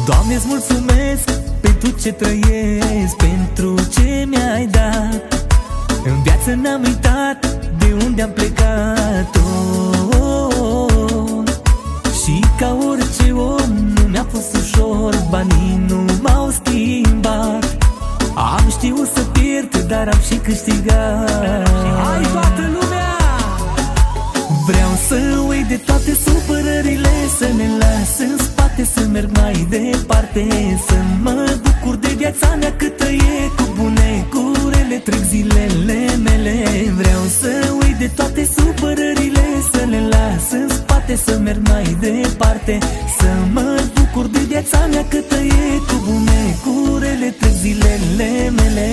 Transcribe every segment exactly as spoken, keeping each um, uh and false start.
Doamne, îți mulțumesc pentru ce trăiesc, pentru ce mi-ai dat. În viață n-am uitat de unde am plecat, oh, oh, oh. Și ca orice om nu mi-a fost ușor, banii nu m-au schimbat. Am știut să pierd, dar am și câștigat. Hai toată lumea! Vreau să uit de toate supărările, să ne las în spate, să merg mai departe, să mă bucur de viața mea câtă e, cu bune, cu rele, trec zilele mele. Vreau să uit de toate supărările, să le las în spate, să merg mai departe, să mă bucur de viața mea câtă e, cu bune, cu rele, trec zilele mele.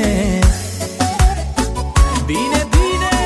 Bine, bine!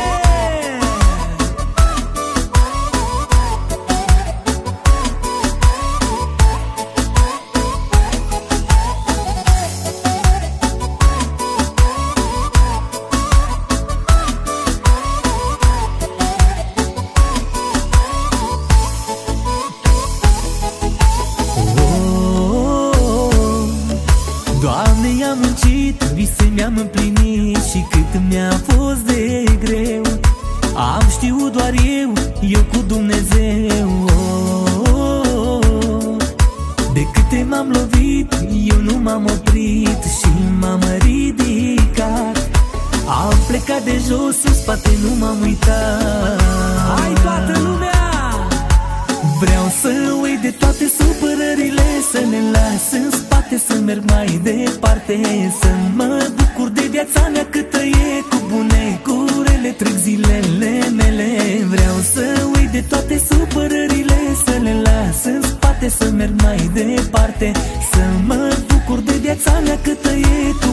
Doamne, i-am muncit, vise mi-am împlinit și cât mi-a fost de greu, am știut doar eu, eu cu Dumnezeu, oh, oh, oh. De câte m-am lovit, eu nu m-am oprit și m-am ridicat. Am plecat de jos în spate, nu m-am uitat. Hai toată lumea! Vreau să uit de toate supărările, să ne las în spate, să merg mai departe, să mă bucur de viața mea câtă e, cu bune, cu rele, trec zilele mele. Vreau să uit de toate supărările, să le las în spate, să merg mai departe, să mă bucur de viața mea câtă e, cu